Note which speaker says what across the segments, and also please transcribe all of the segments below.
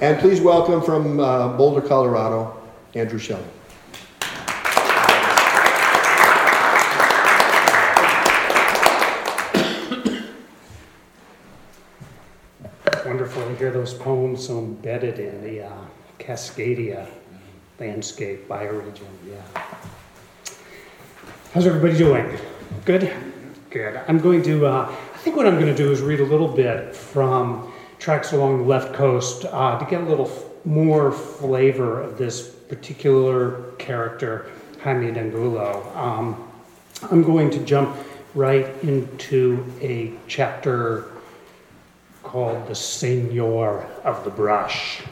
Speaker 1: And please welcome from Boulder, Colorado, Andrew Shelley.
Speaker 2: Wonderful to hear those poems so embedded in the Cascadia landscape bioregion. Yeah. How's everybody doing? Good? Good. I'm going to, I think what I'm going to do is read a little bit from tracks along the left coast to get a little more flavor of this particular character, Jaime d'Angulo. I'm going to jump right into a chapter called The Seigneur of the Brush.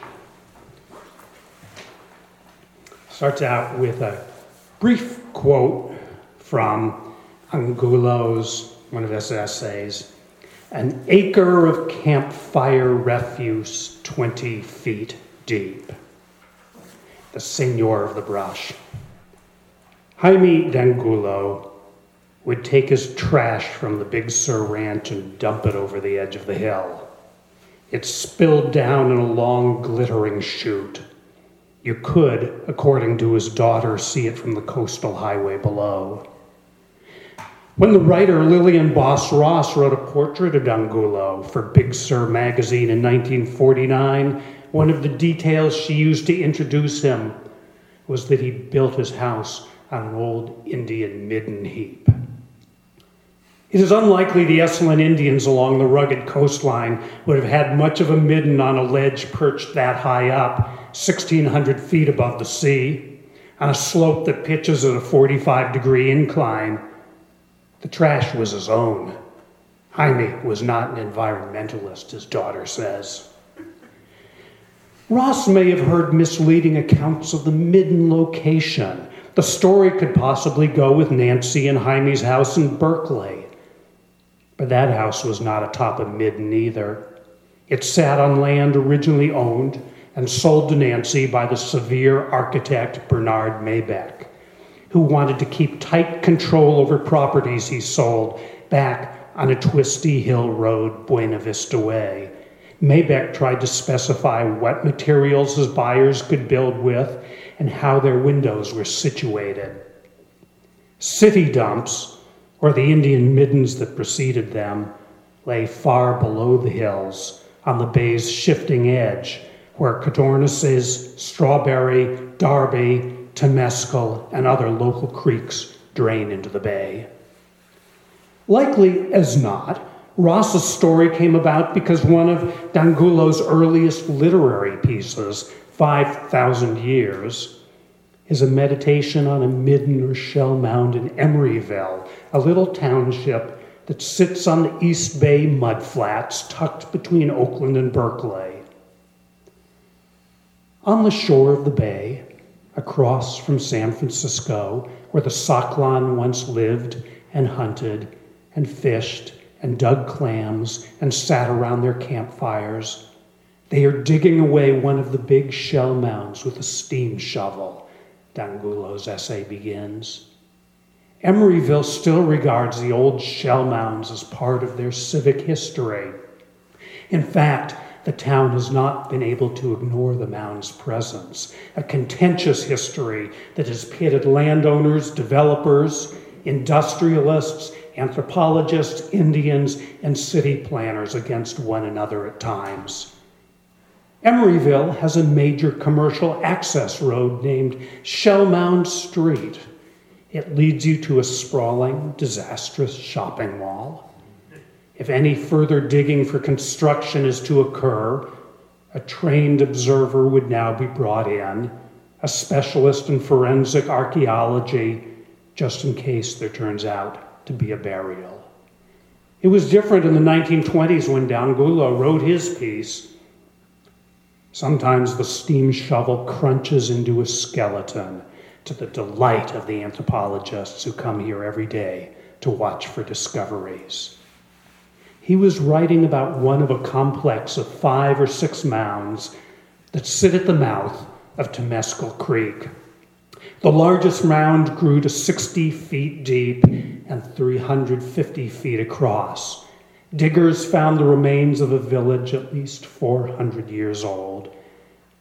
Speaker 2: Starts out with a brief quote from Angulo's, one of his essays, "An acre of campfire refuse 20 feet deep." The Seigneur of the Brush. Jaime d'Angulo would take his trash from the Big Sur Ranch and dump it over the edge of the hill. It spilled down in a long, glittering chute. You could, according to his daughter, see it from the coastal highway below. When the writer Lillian Boss Ross wrote a portrait of d'Angulo for Big Sur magazine in 1949, one of the details she used to introduce him was that he built his house on an old Indian midden heap. It is unlikely the Esselen Indians along the rugged coastline would have had much of a midden on a ledge perched that high up, 1,600 feet above the sea, on a slope that pitches at a 45-degree incline. The trash was his own. Jaime was not an environmentalist, his daughter says. Ross may have heard misleading accounts of the midden location. The story could possibly go with Nancy and Jaime's house in Berkeley. But that house was not atop a midden either. It sat on land originally owned and sold to Nancy by the severe architect Bernard Maybeck, who wanted to keep tight control over properties he sold back on a twisty hill road Buena Vista Way. Maybeck tried to specify what materials his buyers could build with and how their windows were situated. City dumps, or the Indian middens that preceded them, lay far below the hills on the bay's shifting edge, where Codornices, Strawberry, Darby, Temescal, and other local creeks drain into the bay. Likely as not, Ross's story came about because one of d'Angulo's earliest literary pieces, 5,000 Years, is a meditation on a midden or shell mound in Emeryville, a little township that sits on the East Bay mudflats tucked between Oakland and Berkeley. On the shore of the bay, across from San Francisco, where the Saklan once lived and hunted and fished and dug clams and sat around their campfires, they are digging away one of the big shell mounds with a steam shovel, d'Angulo's essay begins. Emeryville still regards the old shell mounds as part of their civic history. In fact, the town has not been able to ignore the mound's presence, a contentious history that has pitted landowners, developers, industrialists, anthropologists, Indians, and city planners against one another at times. Emeryville has a major commercial access road named Shell Mound Street. It leads you to a sprawling, disastrous shopping mall. If any further digging for construction is to occur, a trained observer would now be brought in, a specialist in forensic archaeology, just in case there turns out to be a burial. It was different in the 1920s when d'Angulo wrote his piece. Sometimes the steam shovel crunches into a skeleton, to the delight of the anthropologists who come here every day to watch for discoveries. He was writing about one of a complex of 5 or 6 mounds that sit at the mouth of Temescal Creek. The largest mound grew to 60 feet deep and 350 feet across. Diggers found the remains of a village at least 400 years old.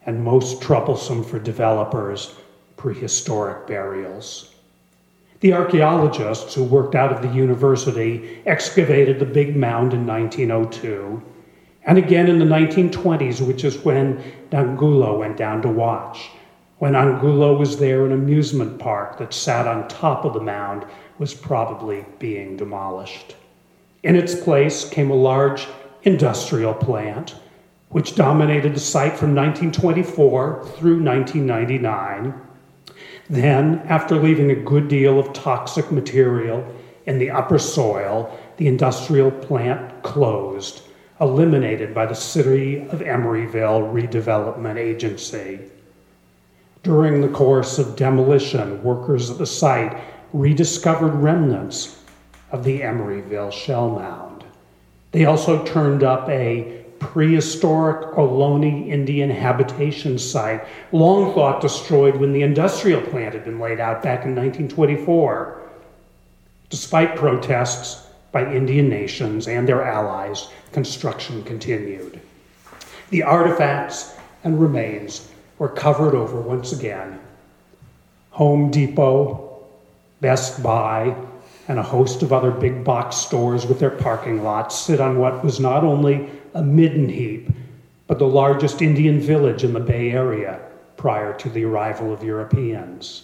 Speaker 2: and most troublesome for developers, prehistoric burials. The archaeologists who worked out of the university excavated the big mound in 1902, and again in the 1920s, which is when Angulo went down to watch. When Angulo was there, an amusement park that sat on top of the mound was probably being demolished. In its place came a large industrial plant, which dominated the site from 1924 through 1999. Then, after leaving a good deal of toxic material in the upper soil, the industrial plant closed, eliminated by the City of Emeryville Redevelopment Agency. During the course of demolition, workers at the site rediscovered remnants of the Emeryville shell mound. They also turned up a prehistoric Ohlone Indian habitation site, long thought destroyed when the industrial plant had been laid out back in 1924. Despite protests by Indian nations and their allies, construction continued. The artifacts and remains were covered over once again. Home Depot, Best Buy, and a host of other big box stores with their parking lots sit on what was not only a midden heap, but the largest Indian village in the Bay Area prior to the arrival of Europeans.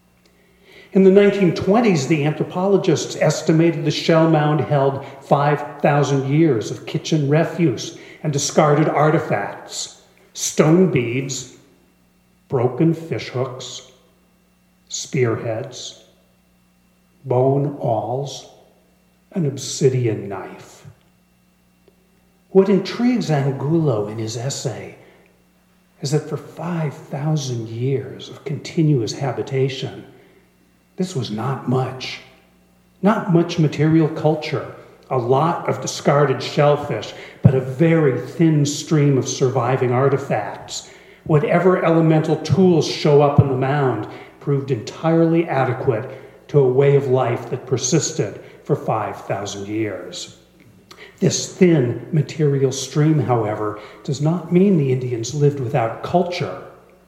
Speaker 2: In the 1920s, the anthropologists estimated the shell mound held 5,000 years of kitchen refuse and discarded artifacts, stone beads, broken fish hooks, spearheads, bone awls, an obsidian knife. What intrigues Angulo in his essay is that for 5,000 years of continuous habitation, this was not much material culture, a lot of discarded shellfish, but a very thin stream of surviving artifacts. Whatever elemental tools show up in the mound proved entirely adequate to a way of life that persisted for 5,000 years. This thin material stream, however, does not mean the Indians lived without culture.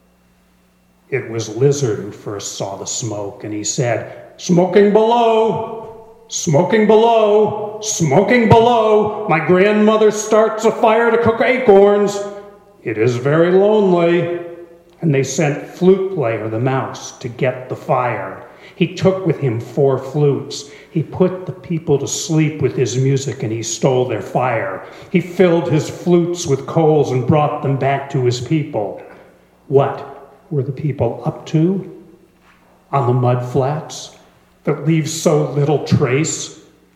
Speaker 2: It was Lizard who first saw the smoke, and he said, "Smoking below, smoking below, smoking below. My grandmother starts a fire to cook acorns. It is very lonely." And they sent Flute Player the mouse to get the fire. He took with him 4 flutes. He put the people to sleep with his music, and he stole their fire. He filled his flutes with coals and brought them back to his people. What were the people up to on the mud flats that leave so little trace?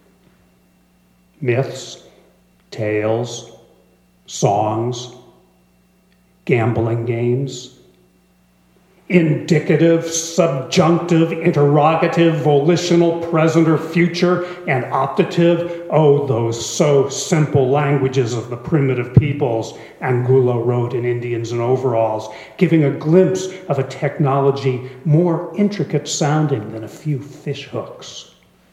Speaker 2: Myths, tales, songs, gambling games, indicative, subjunctive, interrogative, volitional, present or future, and optative. Oh, those so simple languages of the primitive peoples, Angulo wrote in Indians in Overalls, giving a glimpse of a technology more intricate sounding than a few fish hooks.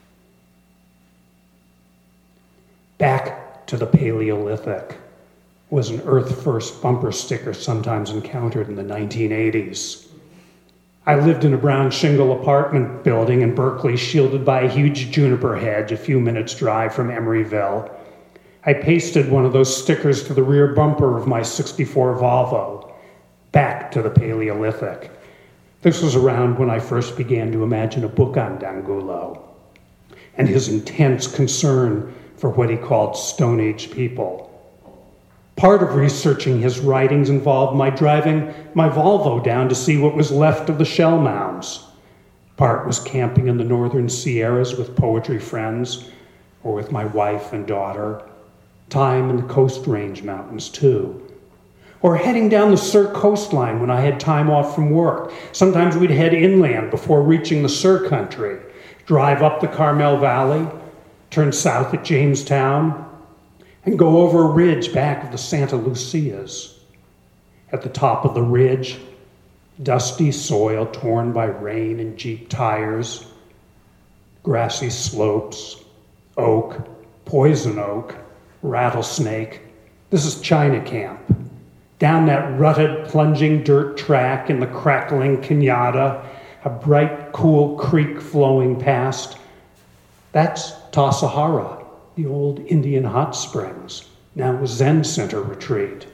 Speaker 2: Back to the Paleolithic was an Earth First bumper sticker sometimes encountered in the 1980s. I lived in a brown shingle apartment building in Berkeley, shielded by a huge juniper hedge a few minutes' drive from Emeryville. I pasted one of those stickers to the rear bumper of my '64 Volvo. Back to the Paleolithic. This was around when I first began to imagine a book on Angulo and his intense concern for what he called Stone Age people. Part of researching his writings involved my driving my Volvo down to see what was left of the shell mounds. Part was camping in the northern Sierras with poetry friends, or with my wife and daughter. Time in the Coast Range Mountains, too. Or heading down the Sur coastline when I had time off from work. Sometimes we'd head inland before reaching the Sur country, drive up the Carmel Valley, turn south at Jamestown, and go over a ridge back of the Santa Lucias. At the top of the ridge, dusty soil torn by rain and Jeep tires, grassy slopes, oak, poison oak, rattlesnake. This is China Camp. down that rutted, plunging dirt track in the crackling Cañada, a bright, cool creek flowing past. That's Tassajara, the old Indian hot springs, now a Zen center retreat.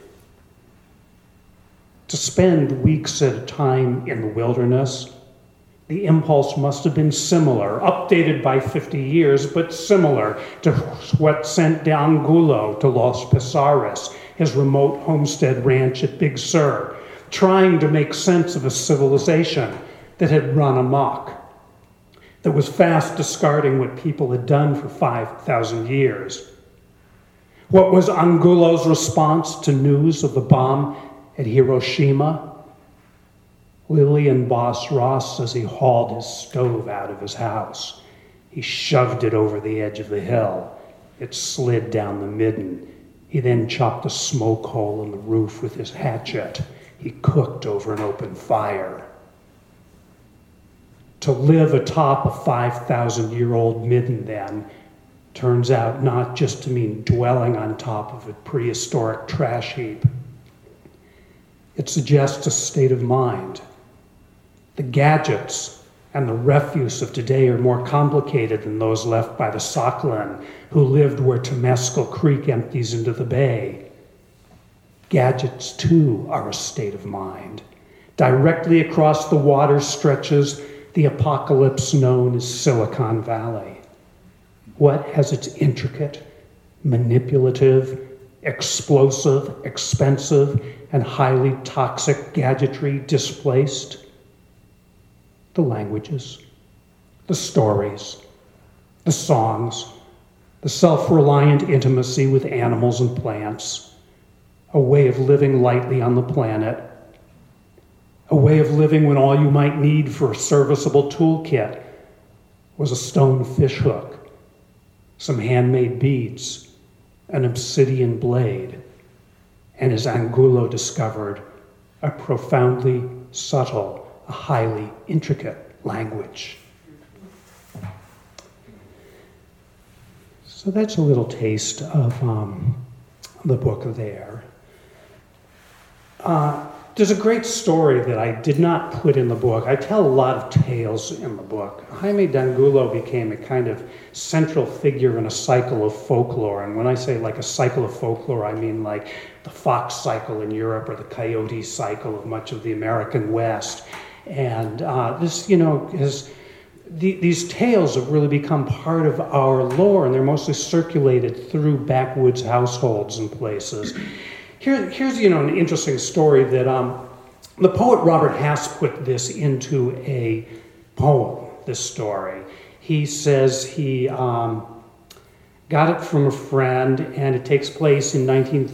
Speaker 2: To spend weeks at a time in the wilderness, the impulse must have been similar, updated by 50 years, but similar to what sent Angulo to Los Pisares, his remote homestead ranch at Big Sur, trying to make sense of a civilization that had run amok, that was fast discarding what people had done for 5,000 years. What was Angulo's response to news of the bomb at Hiroshima? Lillian Boss Ross says he hauled his stove out of his house. He shoved it over the edge of the hill. It slid down the midden. He then chopped a smoke hole in the roof with his hatchet. He cooked over an open fire. To live atop a 5,000-year-old midden, then, turns out not just to mean dwelling on top of a prehistoric trash heap. It suggests a state of mind. The gadgets and the refuse of today are more complicated than those left by the Saklan, who lived where Temescal Creek empties into the bay. Gadgets, too, are a state of mind. Directly across the water stretches the apocalypse known as Silicon Valley. What has its intricate, manipulative, explosive, expensive, and highly toxic gadgetry displaced? The languages, the stories, the songs, the self-reliant intimacy with animals and plants, a way of living lightly on the planet, a way of living when all you might need for a serviceable toolkit was a stone fishhook, some handmade beads, an obsidian blade, and as Angulo discovered, a profoundly subtle, a highly intricate language. So that's a little taste of the book there. There's a great story that I did not put in the book. I tell a lot of tales in the book. Jaime d'Angulo became a kind of central figure in a cycle of folklore. And when I say like a cycle of folklore, I mean like the fox cycle in Europe or the coyote cycle of much of the American West. And this, these tales have really become part of our lore, and they're mostly circulated through backwoods households and places. Here's an interesting story that the poet Robert Hass put this into a poem, this story. He says he got it from a friend, and it takes place in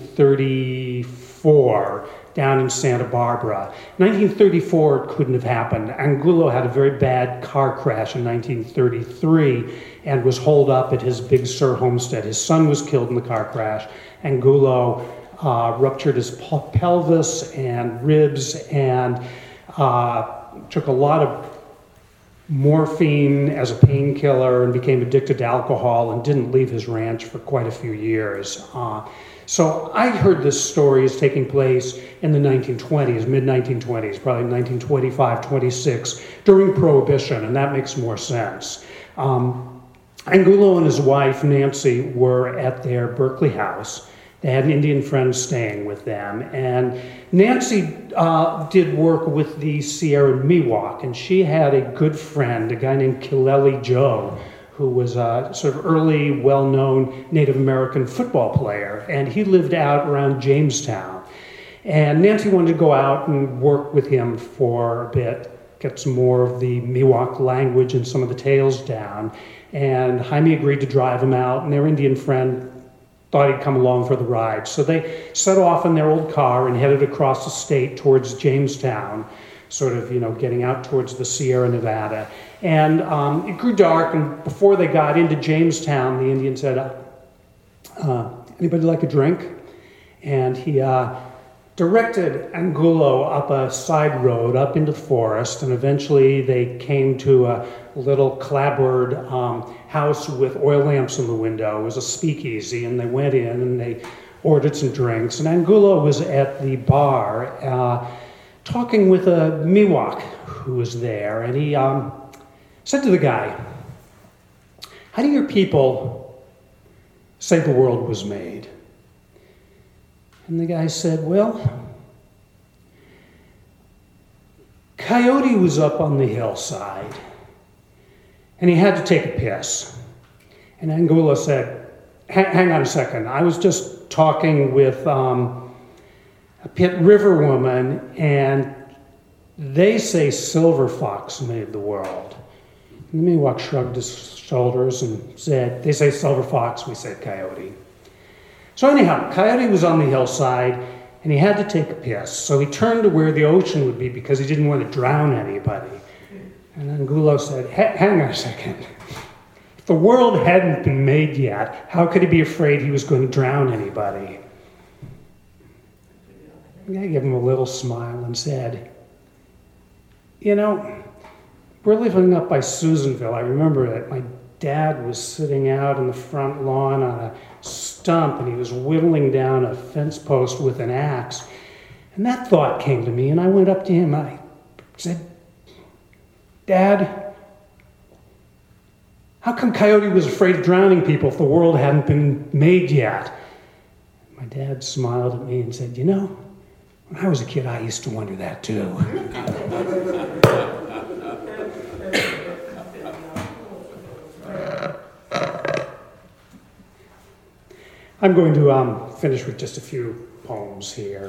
Speaker 2: 1934 down in Santa Barbara. 1934, it couldn't have happened. Angulo had a very bad car crash in 1933 and was holed up at his Big Sur homestead. His son was killed in the car crash. Angulo ruptured his pelvis and ribs and took a lot of morphine as a painkiller and became addicted to alcohol and didn't leave his ranch for quite a few years. So I heard this story is taking place in the 1920s, mid-1920s, probably 1925, 26, during Prohibition, and that makes more sense. Angulo and his wife, Nancy, were at their Berkeley house. They had an Indian friend staying with them, and Nancy did work with the Sierra Miwok, and she had a good friend, a guy named Kileli Joe, who was a sort of early, well-known Native American football player, and he lived out around Jamestown. And Nancy wanted to go out and work with him for a bit, get some more of the Miwok language and some of the tales down. And Jaime agreed to drive him out, and their Indian friend thought he'd come along for the ride. So they set off in their old car and headed across the state towards Jamestown, sort of, getting out towards the Sierra Nevada. And it grew dark, and before they got into Jamestown, the Indian said, anybody like a drink? And he directed Angulo up a side road, up into the forest, and eventually they came to a little clapboard house with oil lamps in the window. It was a speakeasy, and they went in, and they ordered some drinks, and Angulo was at the bar talking with a Miwok who was there, and he said to the guy, "How do your people say the world was made?" And the guy said, "Well, Coyote was up on the hillside, and he had to take a piss." And Angulo said, hang on a second, I was just talking with a Pit River woman, and they say Silver Fox made the world. And the Miwok shrugged his shoulders and said, "They say Silver Fox, we say Coyote." So anyhow, Coyote was on the hillside, and he had to take a piss. So he turned to where the ocean would be because he didn't want to drown anybody. And Angulo said, hang on a second. If the world hadn't been made yet, how could he be afraid he was going to drown anybody? The guy gave him a little smile and said, "You know, we're living up by Susanville. I remember that my dad was sitting out in the front lawn on a stump, and he was whittling down a fence post with an axe. And that thought came to me, and I went up to him. I said, 'Dad, how come Coyote was afraid of drowning people if the world hadn't been made yet?' My dad smiled at me and said, 'You know, when I was a kid, I used to wonder that too.'" I'm going to finish with just a few poems here.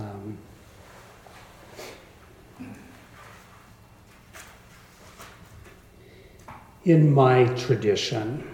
Speaker 2: In my tradition.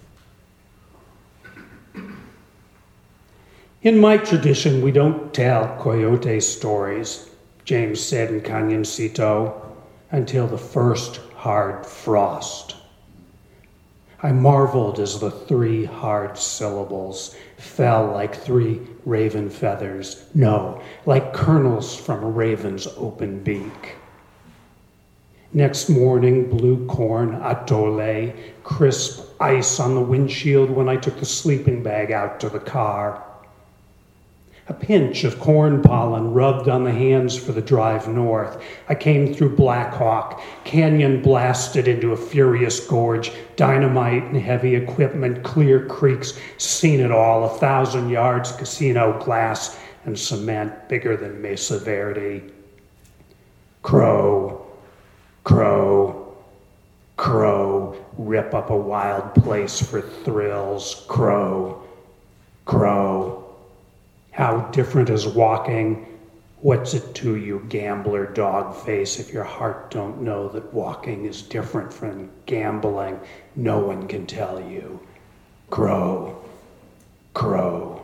Speaker 2: In my tradition, we don't tell Coyote stories, James said in Cañoncito, until the first hard frost. I marveled as the 3 hard syllables fell like 3 raven feathers, no, like kernels from a raven's open beak. Next morning, blue corn, atole, crisp ice on the windshield when I took the sleeping bag out to the car. A pinch of corn pollen rubbed on the hands for the drive north. I came through Black Hawk, canyon blasted into a furious gorge, dynamite and heavy equipment, clear creeks, seen it all, 1,000 yards, casino glass and cement bigger than Mesa Verde. Crow, crow, crow, rip up a wild place for thrills. Crow, crow. How different is walking? What's it to you, gambler dog face, if your heart don't know that walking is different from gambling? No one can tell you. Crow, crow.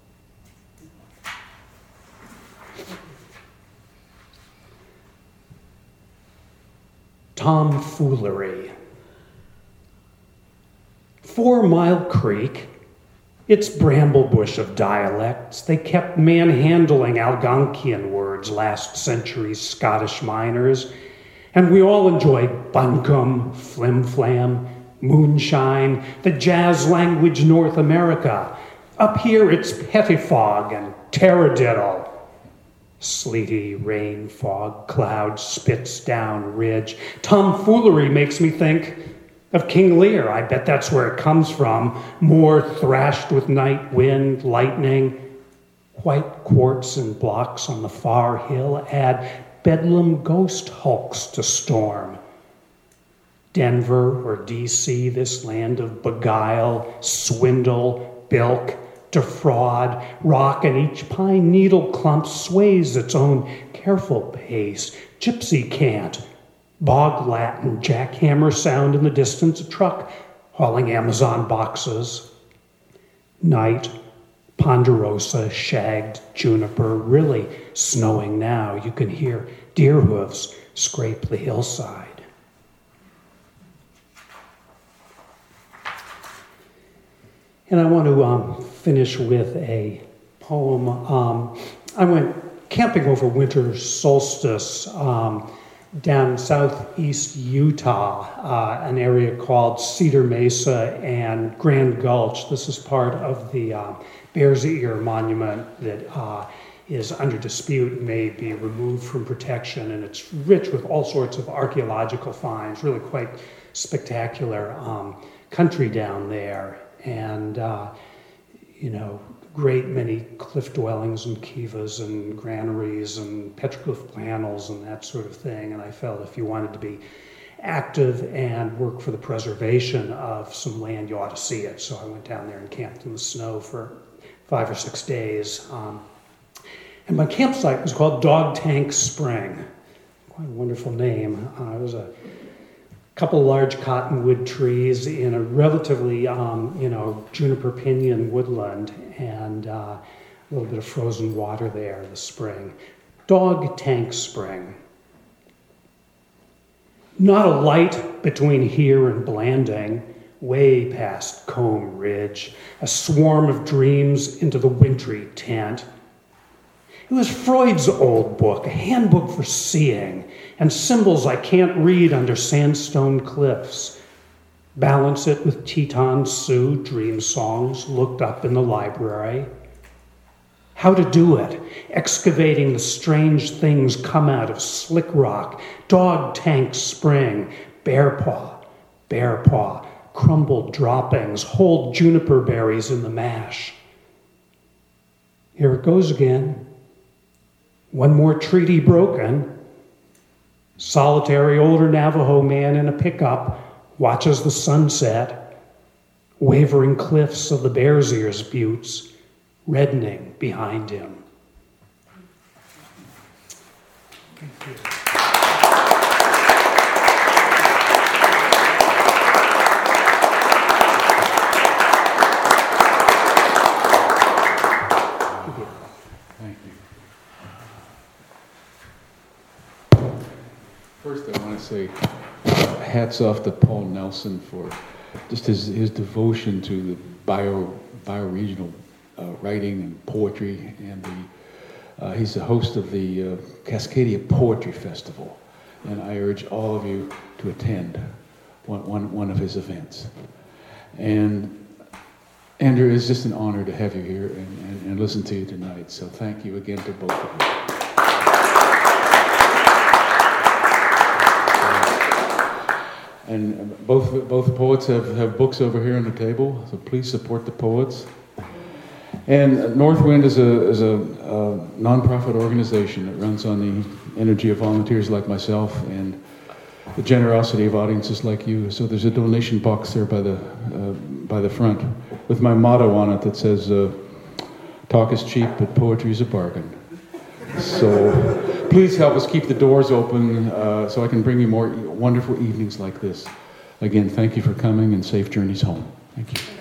Speaker 2: Tomfoolery. 4 Mile Creek. It's Bramblebush of dialects. They kept manhandling Algonquian words, last century's Scottish miners. And we all enjoyed bunkum, flim-flam, moonshine, the jazz language North America. Up here it's pettifog and taradiddle. Sleety rain, fog, cloud spits down ridge. Tomfoolery makes me think of King Lear. I bet that's where it comes from. More thrashed with night wind, lightning. White quartz and blocks on the far hill add bedlam ghost hulks to storm. Denver or D.C., this land of beguile, swindle, bilk, defraud, rock, and each pine needle clump sways its own careful pace. Gypsy cant. Bog Latin, jackhammer sound in the distance, a truck hauling Amazon boxes. Night, ponderosa, shagged juniper, really snowing now. You can hear deer hooves scrape the hillside. And I want to finish with a poem. I went camping over winter solstice down in southeast Utah, an area called Cedar Mesa and Grand Gulch. This is part of the Bears Ear Monument that is under dispute and may be removed from protection, and it's rich with all sorts of archaeological finds, really quite spectacular country down there, and great many cliff dwellings and kivas and granaries and petroglyph panels and that sort of thing. And I felt if you wanted to be active and work for the preservation of some land, you ought to see it. So I went down there and camped in the snow for 5 or 6 days. And my campsite was called Dog Tank Spring. Quite a wonderful name. It was a couple large cottonwood trees in a relatively, juniper pinyon woodland, and a little bit of frozen water there in the spring. Dog Tank Spring. Not a light between here and Blanding, way past Combe Ridge, a swarm of dreams into the wintry tent. It was Freud's old book, a handbook for seeing, and symbols I can't read under sandstone cliffs. Balance it with Teton Sioux dream songs looked up in the library. How to do it, excavating the strange things come out of slick rock, Dog Tank Spring, bear paw, crumbled droppings, whole juniper berries in the mash. Here it goes again. One more treaty broken. Solitary older Navajo man in a pickup watches the sunset, wavering cliffs of the Bears Ears buttes reddening behind him. Thank you.
Speaker 3: First, I want to say hats off to Paul Nelson for just his devotion to the bioregional writing and poetry, and he's the host of the Cascadia Poetry Festival, and I urge all of you to attend one of his events. And Andrew, it's just an honor to have you here and listen to you tonight, so thank you again to both of you. And both poets have books over here on the table, so please support the poets. And Northwind is a nonprofit organization that runs on the energy of volunteers like myself and the generosity of audiences like you. So there's a donation box there by the front with my motto on it that says, "Talk is cheap, but poetry is a bargain." So please help us keep the doors open so I can bring you more wonderful evenings like this. Again, thank you for coming and safe journeys home. Thank you.